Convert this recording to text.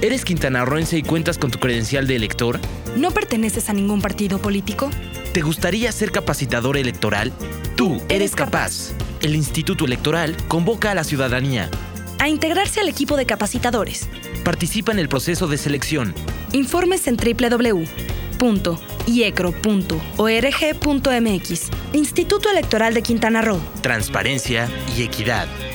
¿Eres quintanarroense y cuentas con tu credencial de elector? ¿No perteneces a ningún partido político? ¿Te gustaría ser capacitador electoral? Tú eres capaz. El Instituto Electoral convoca a la ciudadanía a integrarse al equipo de capacitadores. Participa en el proceso de selección. Informes en www.iecro.org.mx. Instituto Electoral de Quintana Roo. Transparencia y equidad.